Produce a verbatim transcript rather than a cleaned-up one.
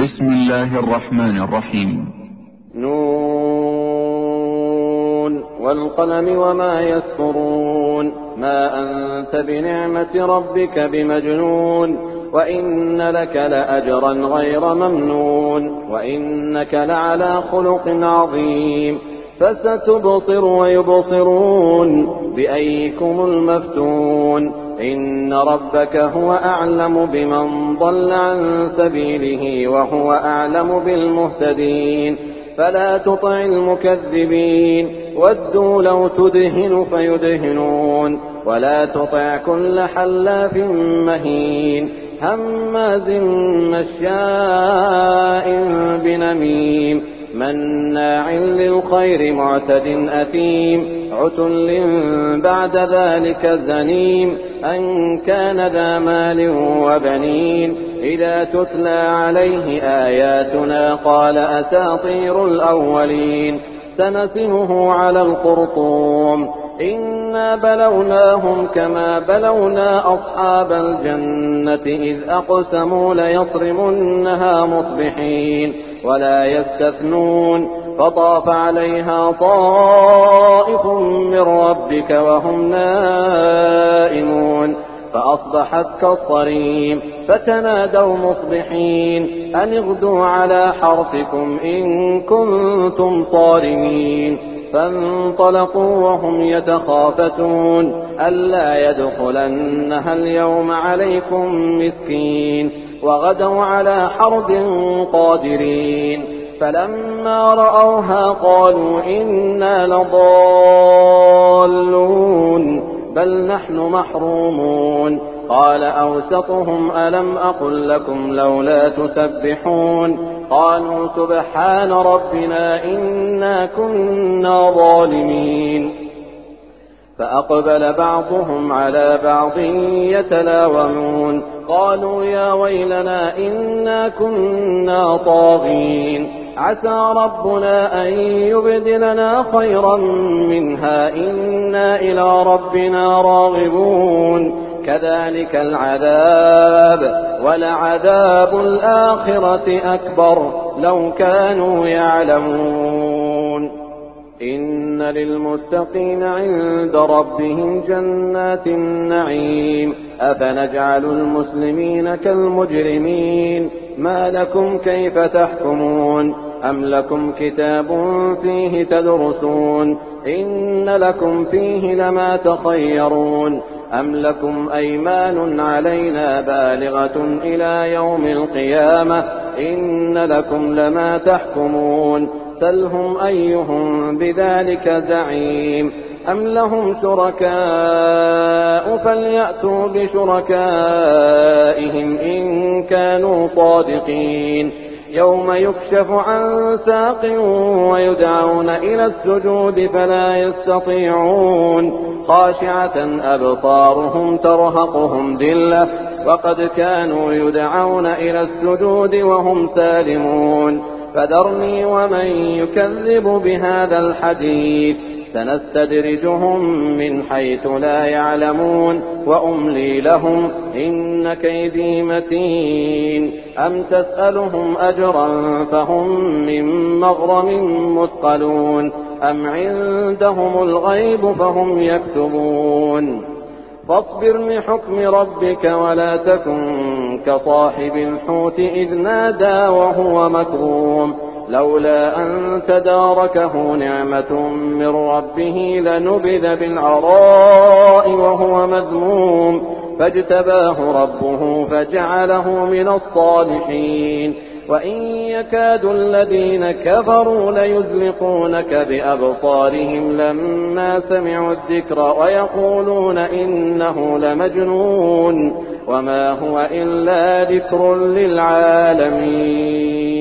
بسم الله الرحمن الرحيم. نون والقلم وما يسطرون ما أنت بنعمة ربك بمجنون وإن لك لأجرا غير ممنون وإنك لعلى خلق عظيم فستبصر ويبصرون بأيكم المفتون إن ربك هو أعلم بمن ضل عن سبيله وهو أعلم بالمهتدين فلا تطع المكذبين ودوا لو تدهن فيدهنون ولا تطع كل حلاف مهين هماز مشاء بنميم مناع للخير معتد أثيم عتل بعد ذلك زنيم أن كان ذا مال وبنين إذا تتلى عليه آياتنا قال أساطير الأولين سنسمه على الخرطوم إنا بلوناهم كما بلونا أصحاب الجنة إذ أقسموا ليصرمنها مصبحين ولا يستثنون فطاف عليها طائف من ربك وهم نائمون فأصبحت كالصريم فتنادوا مصبحين أن اغدوا على حرثكم إن كنتم صارمين فانطلقوا وهم يتخافتون ألا يدخلنها اليوم عليكم مسكين وغدوا على حرد قادرين فلما رأوها قالوا إنا لضالون بل نحن محرومون قال أوسطهم ألم أقل لكم لولا تسبحون قالوا سبحان ربنا إنا كنا ظالمين فأقبل بعضهم على بعض يتلاومون قالوا يا ويلنا إنا كنا طاغين عسى ربنا أن يبدلنا خيرا منها إنا إلى ربنا راغبون كذلك العذاب ولعذاب الآخرة أكبر لو كانوا يعلمون إن للمتقين عند ربهم جنات النعيم أفنجعل المسلمين كالمجرمين ما لكم كيف تحكمون أم لكم كتاب فيه تدرسون إن لكم فيه لما تخيرون أم لكم أيمان علينا بالغة إلى يوم القيامة إن لكم لما تحكمون سلهم أيهم بذلك زعيم أم لهم شركاء فليأتوا بشركائهم إن كانوا صادقين يوم يكشف عن ساق ويدعون إلى السجود فلا يستطيعون خاشعة أبصارهم ترهقهم ذلة وقد كانوا يدعون إلى السجود وهم سالمون فذرني ومن يكذب بهذا الحديث سنستدرجهم من حيث لا يعلمون وأملي لهم إن كيدي متين أم تسألهم أجرا فهم من مغرم مثقلون أم عندهم الغيب فهم يكتبون فاصبر لحكم ربك ولا تكن كصاحب الحوت إذ نادى وهو مكروم لولا أن تداركه نعمة من ربه لنبذ بالعراء وهو مذموم فاجتباه ربه فجعله من الصالحين وإن يكاد الذين كفروا ليزلقونك بأبصارهم لما سمعوا الذكر ويقولون إنه لمجنون وما هو إلا ذكر للعالمين.